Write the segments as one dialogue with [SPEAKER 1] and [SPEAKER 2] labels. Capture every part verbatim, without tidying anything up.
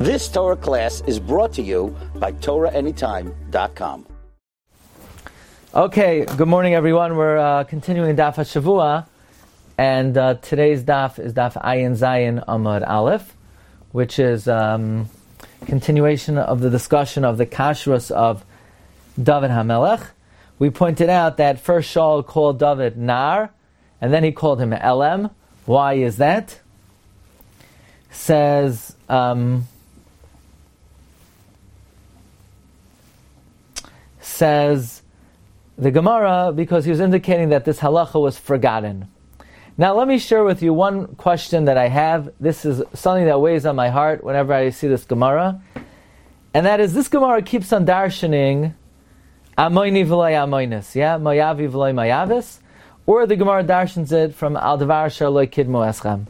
[SPEAKER 1] This Torah class is brought to you by Torah Anytime dot com.
[SPEAKER 2] Okay, good morning everyone. We're uh, continuing Daf HaShavua, and uh, today's Daf is Daf Ayin Zayin Amud Aleph, which is um, continuation of the discussion of the kashrus of David HaMelech. We pointed out that first Shaul called David Nar, and then he called him Elem. Why is that? Says... Um, says the Gemara, because he was indicating that this halacha was forgotten. Now let me share with you one question that I have. This is something that weighs on my heart whenever I see this Gemara. And that is, this Gemara keeps on darshaning Amoini v'loi amoinis, yeah? Mayavi v'loi mayavis. Or the Gemara darshans it from Al Davar Shaloi Kidmo Eschem.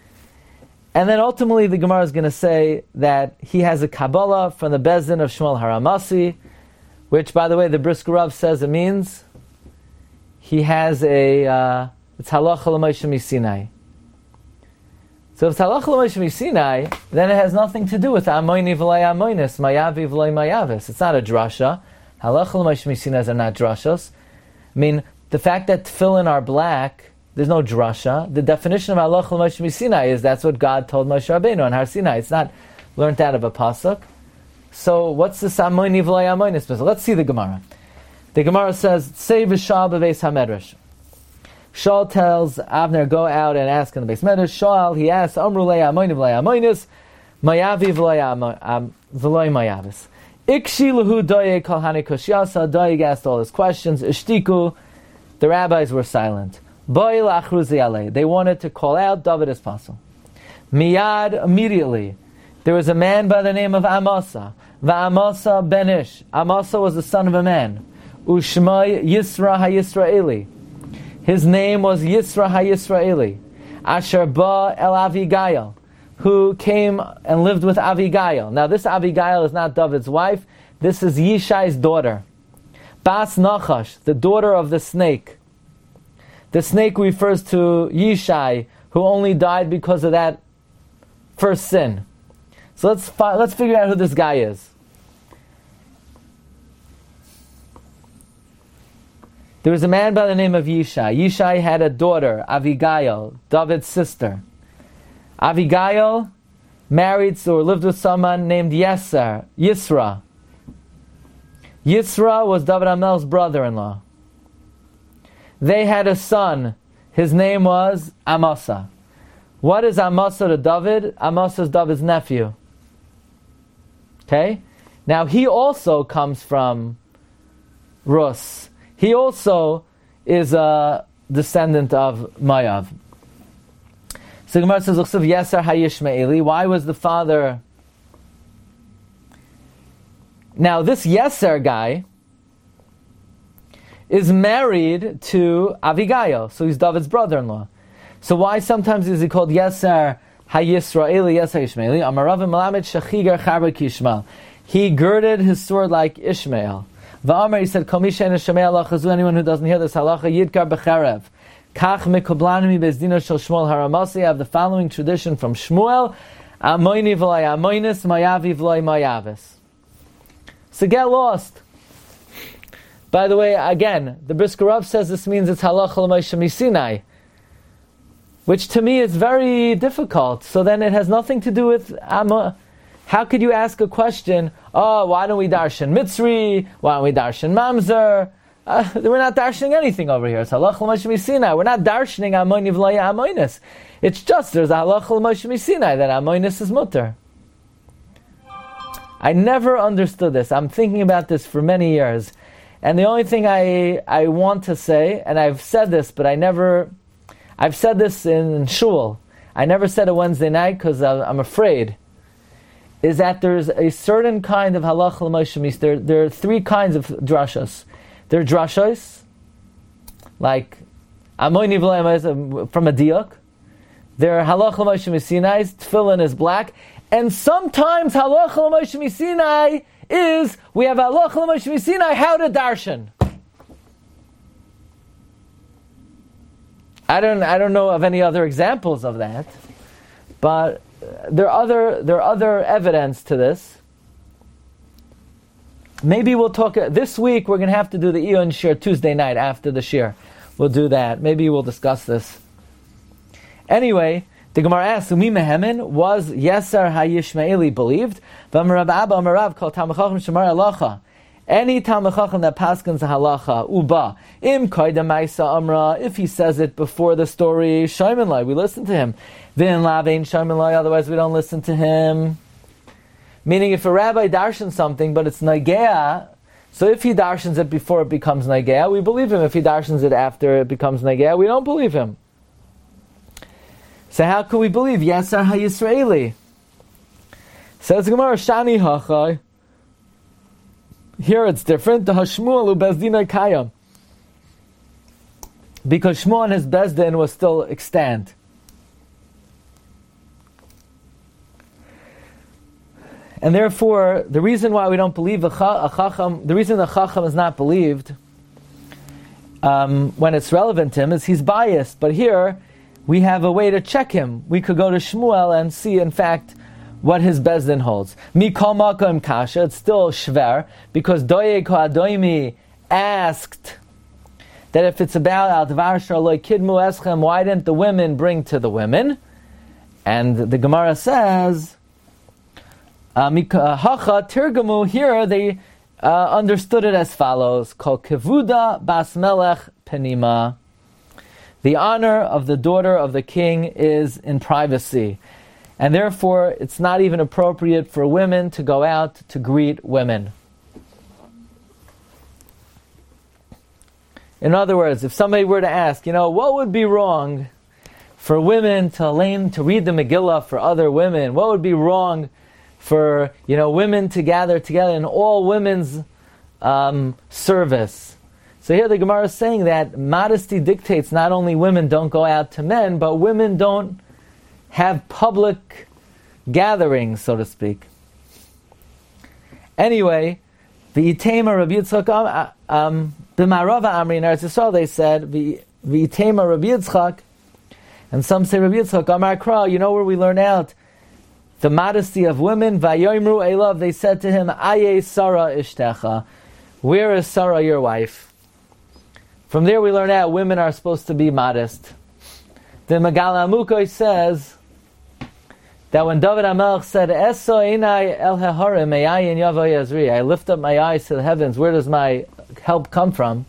[SPEAKER 2] And then ultimately the Gemara is going to say that he has a Kabbalah from the Bezdin of Shmuel Haramasi, which, by the way, the Brisker Rav says it means he has a, uh, it's halacha l'Moshe Misinai. So if it's halacha l'Moshe Misinai, then it has nothing to do with Amoini v'loi amoinis, Mayavi v'loi mayavis. It's not a drasha. Halacha l'Moshe Misinai are not drashas. I mean, the fact that tefillin are black, there's no drasha. The definition of halacha l'Moshe Misinai is that's what God told Moshe Rabbeinu on Har Sinai. It's not learned out of a pasuk. So what's this Amoini v'loi amoinis? Let's see the Gemara. The Gemara says, "Say v'Shaul b'Beis HaMedrash." Shaul tells Avner, go out and ask in the Beis Medrash. Shaul, he asks, Amru lei Amoini v'loi amoinis, Mayavi v'loi mayavis. Ikshi lehu doye kol hani koshiyasa. Doeg asked all his questions. Ishtiku, the rabbis were silent. Boi la'achruzi alei. They wanted to call out David as possible. Miyad, immediately, there was a man by the name of Amasa. Va'amasa ben Ish. Amasa was the son of a man. Ushmai Yisra HaYisraeli. His name was Yisra HaYisraeli. Asher ba el Avigail, who came and lived with Avigail. Now this Avigail is not David's wife. This is Yishai's daughter. Bas Nachash, the daughter of the snake. The snake refers to Yishai, who only died because of that first sin. So let's fi- let's figure out who this guy is. There was a man by the name of Yishai. Yishai had a daughter, Avigail, David's sister. Avigail married or lived with someone named Yeser, Yisra. Yisra was David HaMelech's brother-in-law. They had a son. His name was Amasa. What is Amasa to David? Amasa is David's nephew. Okay? Now he also comes from Rus. He also is a descendant of Mayav. So Gemara says, Yeser HaYishmaeli. Why was the father... Now this Yeser guy is married to Avigail, so he's David's brother-in-law. So why sometimes is he called Yeser HaYisraeli, Yeser HaYishmaeli? Amaravim Melamed Shachigar Charba Kishmael. He girded his sword like Ishmael. Va'amar, he said, Kol mi she'eino shomei halacha, anyone who doesn't hear this halacha, Yidkar B'cherev. Kach mekoblan mi bezdino shel Shmuel Haramasi. I have the following tradition from Shmuel: Amoini v'loi amoinis, Mayavi v'loi mayavis. So get lost. By the way, again, the Brisker Rav says this means it's halacha l'Moshe Misinai, which to me is very difficult. So then it has nothing to do with Amma. How could you ask a question, oh, why don't we darshan Mitzri? Why don't we darshan Mamzer? Uh, we're not darshaning anything over here. It's halacha l'Moshe Misinai. We're not darshaning Amoini v'loi amoinis. It's just there's a halacha l'Moshe Misinai that amoinis is mutter. I never understood this. I'm thinking about this for many years. And the only thing I I want to say, and I've said this, but I never, I've said this in shul. I never said it Wednesday night because I'm afraid. Is that there's a certain kind of halacha l'Moshe Misinai. There, there are three kinds of drashas. There are drashos, like Amoini v'loi amoinis from a diuk. There are halacha l'Moshe Misinai, tefillin is black. And sometimes halacha l'Moshe Misinai is, we have halacha l'Moshe Misinai, how to darshan. I don't I don't know of any other examples of that. But there are other there are other evidence to this. Maybe we'll talk this week. We're going to have to do the Iyun Shir Tuesday night after the Shir. We'll do that. Maybe we'll discuss this. Anyway, the Gemara asks, "Umi mehemen was Yeser HaYishmaeli believed?" V'amar Rab Abba Amar Rav Kol Talmid Chacham Shemar Halacha. Any Talmid Chacham that paskins a halacha, uba im koydem ma'isa amra, if he says it before the story, shaymin lai, we listen to him. V'in lavein shaymin lai, otherwise we don't listen to him. Meaning, if a rabbi darshans something, but it's nagea, so if he darshans it before it becomes nagea, we believe him. If he darshans it after it becomes nagea, we don't believe him. So how can we believe Yeser HaYisraeli? Says Gemara, Shani Hachai. Here it's different. The Hashmuel Bezdina Kayam. Because Shmuel and his Bezdin was still extant. And therefore, the reason why we don't believe a Chacham, the reason the Chacham is not believed um, when it's relevant to him is he's biased. But here, we have a way to check him. We could go to Shmuel and see, in fact, what his Bezdin holds. Mikol makom kasha, it's still shver, because Doeg HaAdoimi asked that if it's about al dvar shaloi kidmu eschem, why didn't the women bring to the women? And the Gemara says, Hacha tirgamu, here they uh, understood it as follows: Kol kevuda bas melech penima. The honor of the daughter of the king is in privacy. And therefore, it's not even appropriate for women to go out to greet women. In other words, if somebody were to ask, you know, what would be wrong for women to lane, to read the Megillah for other women? What would be wrong for, you know, women to gather together in all women's um, service? So here the Gemara is saying that modesty dictates not only women don't go out to men, but women don't have public gatherings, so to speak. Anyway, the Itema Rabbi Yitzchak, um, b'Marava Amri in Eretz Yisrael, they said, the Itema Rabbi Yitzchak, and some say Rabbi Yitzchak, Amar Kra, you know where we learn out the modesty of women, Vayoimru Elav, they said to him, Aye Sarah Ishtecha, where is Sarah, your wife? From there we learn out women are supposed to be modest. The Megala Amukoi says that when David HaMelech said, Eso einai el heharim me'ayin yavo yazri, I lift up my eyes to the heavens, where does my help come from?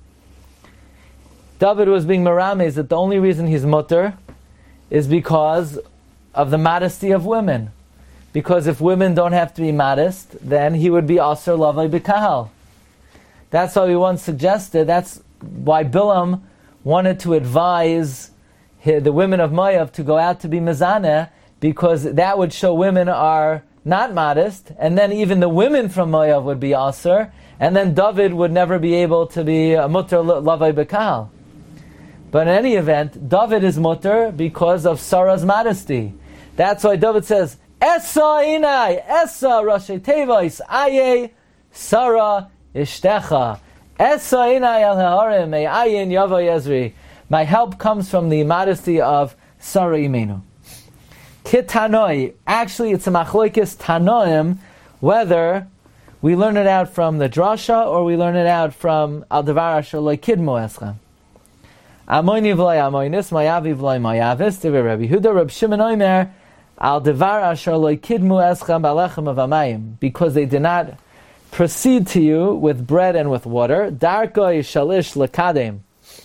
[SPEAKER 2] David was being merames that the only reason he's mutter is because of the modesty of women. Because if women don't have to be modest, then he would be aser lavai b'kahal. That's why we once suggested, that's why Bilam wanted to advise the women of Moav to go out to be mezaneh, because that would show women are not modest, and then even the women from Moav would be aser, and then David would never be able to be a mutter lavai b'kahal. But in any event, David is mutter because of Sarah's modesty. That's why David says, Esa inai, Esa rashi tevos, aye, Sarah ishtecha. Esa inai al harim, ayin yavo yezri. My help comes from the modesty of Sarah Imenu. Kitanoi, actually it's a machloikis tanoim, whether we learn it out from the drasha or we learn it out from al devar asher lo kidmo eschem. Amoini v'loi amoinis, mayavi v'loi mayavis, Divrei Rabbi Yehuda, Reb Shimon Omer, al devar asher lo kidmu eschem b'alechem of amayim, because they did not proceed to you with bread and with water. Darkoi shalish lekadem.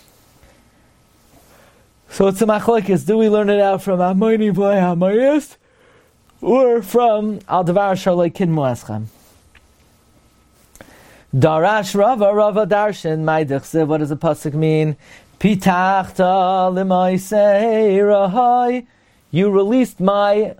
[SPEAKER 2] So it's a machlokes. Do we learn it out from Amoini v'loi amoinis, or from al devar asher lo kidmu eschem? Darash Rava, Rava Darshan, my dichse. What does the pasuk mean? Pitachta l'maisei rahai, you released my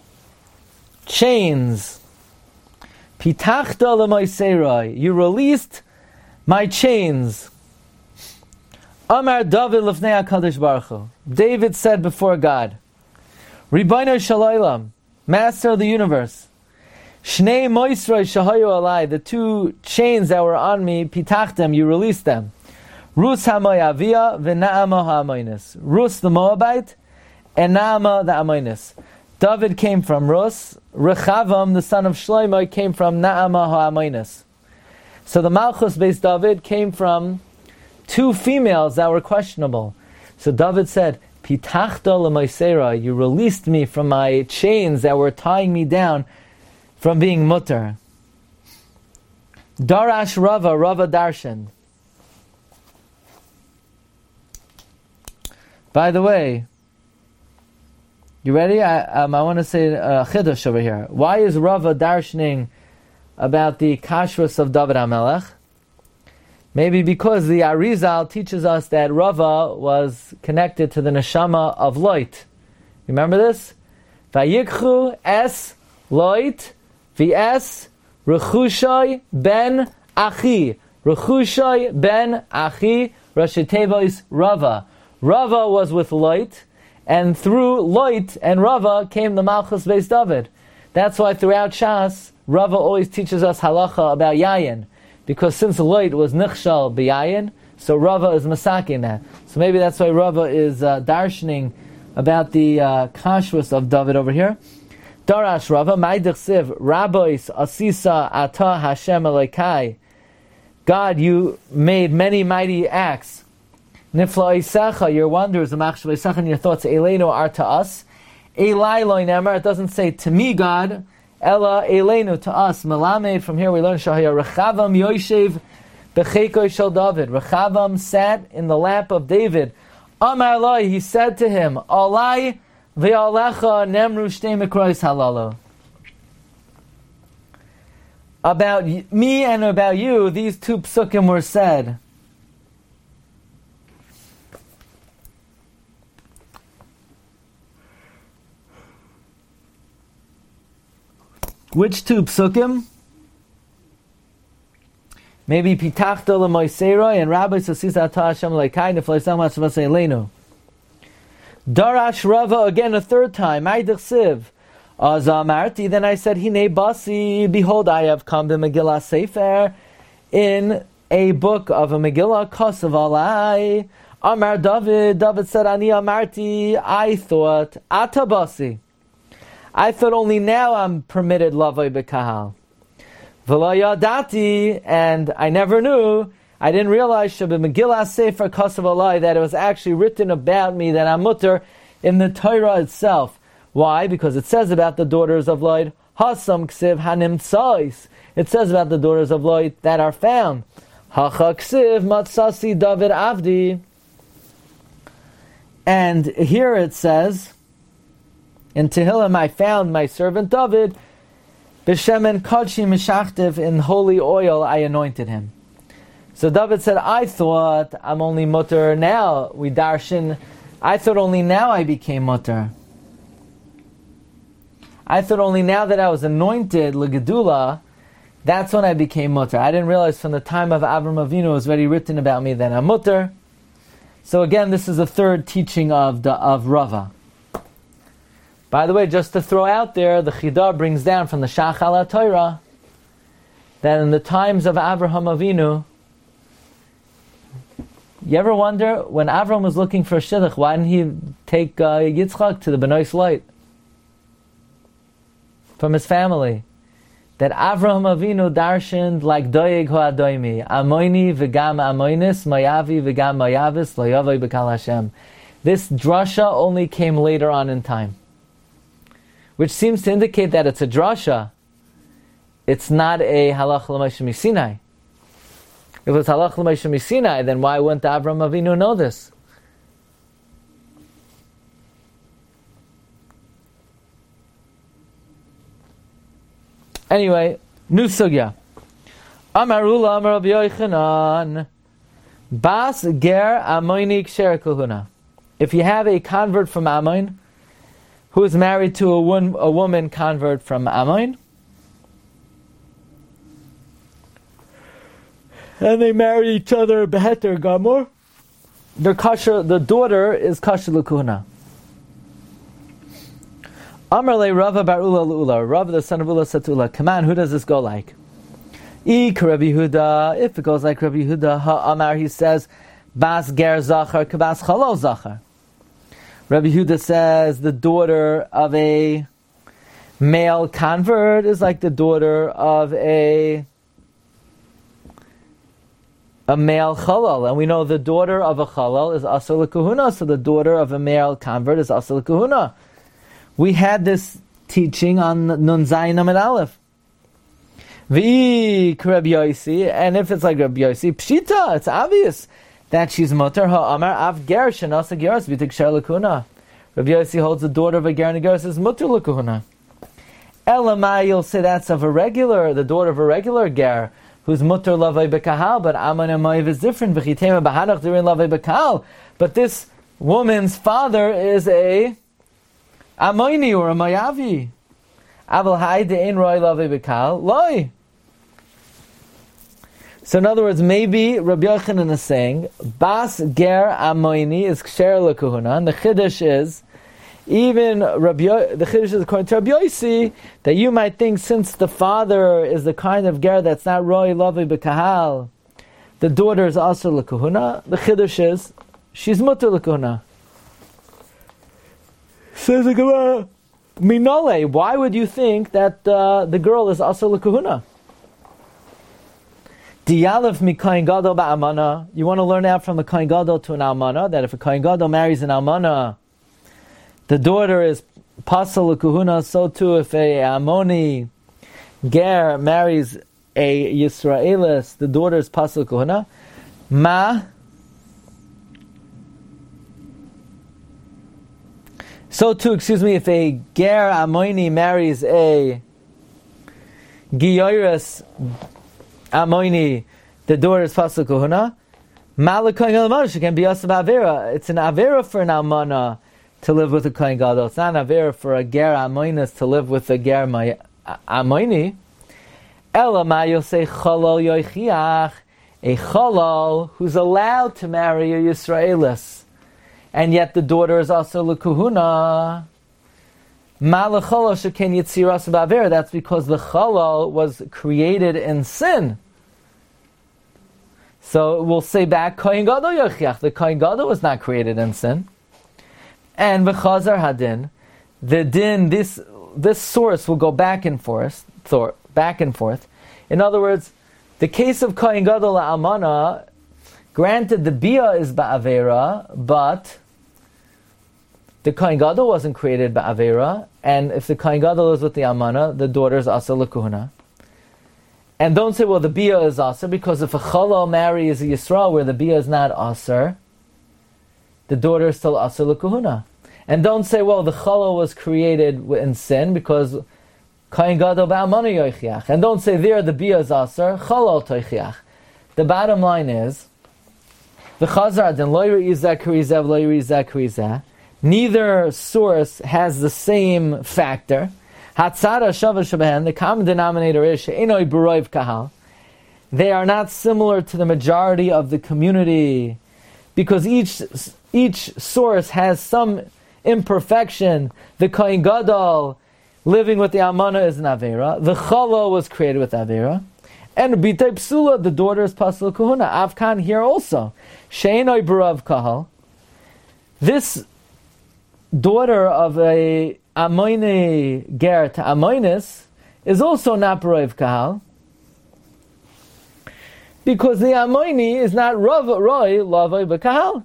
[SPEAKER 2] chains. Pitachta l'maisei rahai, you released my chains. Amar David l'fnei HaKadosh Baruch Hu, David said before God, Ribono shel olam, Master of the universe, Shnei moisroi shahayu alai, the two chains that were on me, pitachtem, you released them. Rus ha-moyavia v'na'ama ha-amoinis. Rus the Moabite and Naama the Amoinis. David came from Rus. Rechavam, the son of Shlomo, came from Naamah ha'Amonis. So the Malchus based David came from two females that were questionable. So David said, Pitachta l'maisera, you released me from my chains that were tying me down from being mutter. Darash Rava, Rava Darshan. By the way, you ready? I, um, I want to say a uh, chiddush over here. Why is Rava darshaning about the kashrus of David HaMelech? Maybe because the Arizal teaches us that Rava was connected to the neshama of Lot. Remember this? Vayikchu es Lot v'es Rechushay ben Achi. Rechushay ben Achi, Rashi Tevois Rava. Rava was with Lot, and through Lot and Rava came the Malchus Beis David. That's why throughout Shas, Rava always teaches us halacha about Yayin. Because since Lot was Nichshal b'Yayin, so Rava is masaking that. So maybe that's why Rava is uh, darshaning about the uh, kashrus of David over here. Darash Rava, Ma'idich Siv, Rabbois Asisa Ata Hashem Elokai. God, you made many mighty acts. Nifla Isacha, your wonders, Machshav Isacha, and your thoughts, Eleinu are to us. Elai Loi Nemar, it doesn't say to me, God, Ella Eleinu, to us. Melamed, from here we learn Shahaya, Rechavam Yoshev Bechekoi Shel David. Rechavam sat in the lap of David. Amar Loi, he said to him, Alai Ve'alecha Nemru Shtei Mikrois Halalo. About me and about you, these two psukim were said. Which two psukim? Maybe Pitachta l'moiseroi and Rabbi Sasisa Ata Hashem Leikai Neflaisam Hashavasei Leinu. Darash Rava again a third time. Ma'idich Siv. Azamarti. Then I said, Hine Basi. Behold, I have come to Megillah Sefer in a book of a Megillah Kosav Alai. Amar David. David said, Ani Amarti. I thought Ata Basi. I thought only now I'm permitted lavoi b'kahal. V'lo yadati, and I never knew, I didn't realize Shabbat Megillah Sefer Kosav Alai that it was actually written about me that I'm mutter in the Torah itself. Why? Because it says about the daughters of Lot, Hasam Ksiv Hanim Tzais. It says about the daughters of Lot that are found. Hacha Ksiv Matsasi David Avdi. And here it says, in Tehillim, I found my servant David, B'Shemen Kodshi Meshachtiv, in holy oil I anointed him. So David said, I thought I'm only mutter now. We darshan, I thought only now I became mutter. I thought only now that I was anointed, L'Gedula, that's when I became mutter. I didn't realize from the time of Avram Avinu it was already written about me that I'm mutter. So again, this is a third teaching of the, of Rava. By the way, just to throw out there, the Chidah brings down from the Shachal HaTorah that in the times of Avraham Avinu, you ever wonder, when Avram was looking for a shidduch, why didn't he take uh, Yitzchak to the Benois Light from his family? That Avraham Avinu darshaned like Doeg Ho'adoimi, Amoini v'gam Amoinis, Mayavi v'gam Mayavis, Lo Yavoi b'kal Hashem. This drasha only came later on in time, which seems to indicate that it's a drasha. It's not a halach l'Moshe Misinai. If it's halach l'Moshe Misinai, then why wouldn't Avram Avinu know this? Anyway, new sugya. Amarula Amar Rabbi Yochanan, Bas Ger Amoini Ksher Kahuna. If you have a convert from Ammon, who is married to a, one, a woman convert from Ammon, and they marry each other beheter gamor, their kasher, the daughter is kasher l'kuhuna. Amar le Rava bar Ula l'Ula. Rava the son of Ula said to Ula, come on, who does this go like? Ik Rabbi Yehuda. If it goes like Rabbi Yehuda, ha Amar, he says, Bas ger zachar kabas chalol zachar. Rabbi Yehuda says the daughter of a male convert is like the daughter of a a male chalal, and we know the daughter of a chalal is asur l'kahuna, so the daughter of a male convert is asur l'kahuna. We had this teaching on Nun Zayin Amid Aleph. V'ik Rabbi Yossi, and if it's like Rabbi Yossi, pshita, it's obvious that she's mutar ha'amar av ger shenasa geras v'tikshar l'kahuna. Rabbi Yossi holds the daughter of a ger and a geras is mutar l'kahuna. Elamai, you'll say that's of a regular, the daughter of a regular ger, who's mutar lavai b'kahal, but Aman and Maiv is different. V'chitema b'hanach durin lavai b'kahal. But this woman's father is a Amoini or a Mayavi. Aval hai de'en roi lavai b'kahal, loi. So in other words, maybe Rabbi Yochanan is saying, Bas ger Amoini is ksher l'kuhuna, and the chiddush is, even Rabbi, the chiddush is according to Rabbi Yossi, that you might think since the father is the kind of ger that's not roi lavai b'kahal, the daughter is asur l'kuhuna, the chiddush is, she's mutar l'kuhuna. Says the Gemara, Minole, why would you think that uh, the girl is asur l'kuhuna? Diyalef mi kohen gadol ba'amana. You want to learn out from a kohen gadol to an almana, that if a kohen gadol marries an almana, the daughter is pasal l'kuhuna, so too if a Amoni ger marries a Yisraelis, the daughter is pasal l'kuhuna. Ma. So too, excuse me, if a ger Amoni marries a Giyoris Amoini, the daughter is pasal kohuna. Malak kohen gadol she can be asur b'avera. It's an avera for an almana to live with a kohen gadol. It's not an avera for a ger amoinis to live with a ger amoini. Ela ma you'll say chalal yoichiach, a chalal who's allowed to marry a Yisraelis, and yet the daughter is asur l'kuhuna. Malach chalal sheken yitzira asur b'avera. That's because the chalal was created in sin. So we'll say back, kohen gadol yochiach. The kohen gadol was not created in sin. And v'chazar hadin, the din, this this source will go back and forth, back and forth. In other words, the case of kohen gadol la'almana, granted the bia is ba'avera, but the kohen gadol wasn't created ba'avera, and if the kohen gadol is with the almana, the daughter is asur l'kuhuna. And don't say, well, the bia is asur, because if a chalal marries a Yisrael where the bia is not asur, the daughter is still asur l'kuhuna. And don't say, well, the chalal was created in sin, because kohen gadol ba'almana yoichiach. And don't say there the bia is asur, chalal toichiach. The bottom line is, the chazar adin lo yiri zakrizah lo yiri zakrizah. Neither source has the same factor. Hatzara shava shabahen, the common denominator is she'enoi b'roiv kahal. They are not similar to the majority of the community, because each each source has some imperfection. The kohen gadol living with the almana is an avera. The chalal was created with avera. And b'tei psula, the daughter is pasal kuhuna. Avkan here also. She'enoi b'roiv kahal. This daughter of a Amoini ger to Amoinis is also not b'roiv kahal, because the Amoini is not Rav Roi Lavai b'kahal.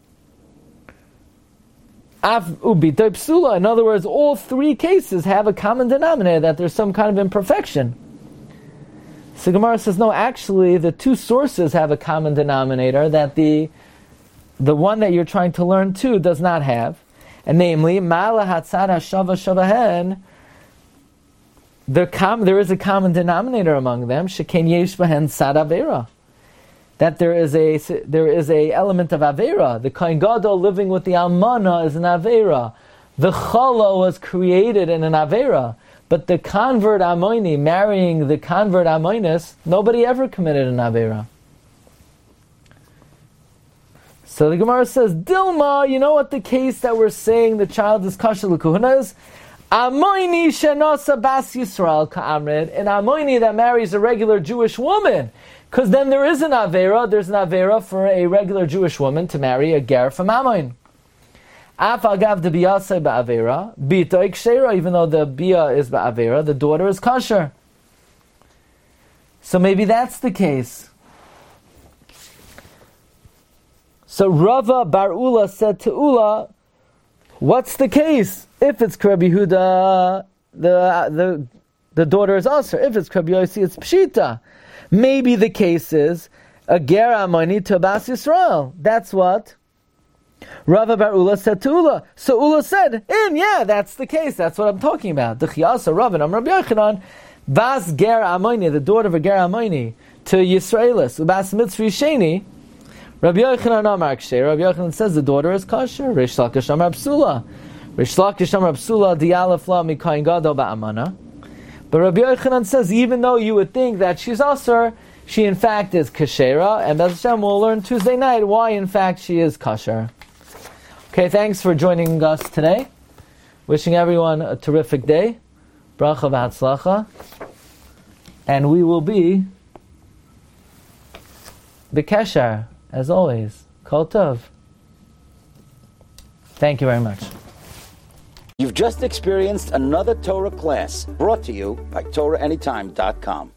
[SPEAKER 2] Af ubitay psula. In other words, all three cases have a common denominator, that there's some kind of imperfection. So Gemara says, no, actually, the two sources have a common denominator that the the one that you're trying to learn too does not have. And namely, Ma'ala Hatzara Shava Shavahen, there, com- there is a common denominator among them, Sheken Yesh Bahen Sad Avera. That there is a there is a element of Avera. The Kohen Gadol living with the Almana is an Avera. The Chala was created in an Avera. But the convert Amoini marrying the convert Amoinis, nobody ever committed an Avera. So the Gemara says, Dilma, you know what the case that we're saying the child is kasher l'kuhuna is? Amoini shenasa bas Yisrael ka'amrid, an Amoini that marries a regular Jewish woman. Because then there is an Avera, there's an Avera for a regular Jewish woman to marry a ger from Amoin. Af agav de biyasei ba'avera, bita ikshera, even though the bia is ba'avera, the daughter is kosher. So maybe that's the case. So Rava Bar Ula said to Ula, what's the case? If it's Rabbi Yehuda, the the the daughter is Asr. If it's Rabbi Yossi, it's Pshita. Maybe the case is a ger amoni to Bas Yisrael. That's what Rava Bar Ula said to Ula. So Ula said, in, yeah, that's the case. That's what I'm talking about. The Chiyasa Rav and Am Rabbi Yochanan, Bas ger amoni, the daughter of a ger amoni, to Yisraelis, Ubas Mitzvah Yisheni, Rabbi Yochanan Amar Ksher. Rabbi Yochanan says the daughter is kosher. Rish Lakish Amar Psula. Rish Lakish Amar Psula Dialef La Mikayin Gadol Ba'amana. But Rabbi Yochanan says even though you would think that she's Asr, she in fact is Kashera, and Bez Hashem will learn Tuesday night why in fact she is kosher. Okay, thanks for joining us today. Wishing everyone a terrific day. Bracha v'hatzlacha. And we will be B'kesher, as always. Kol tov. Thank you very much.
[SPEAKER 1] You've just experienced another Torah class brought to you by Torah Anytime dot com.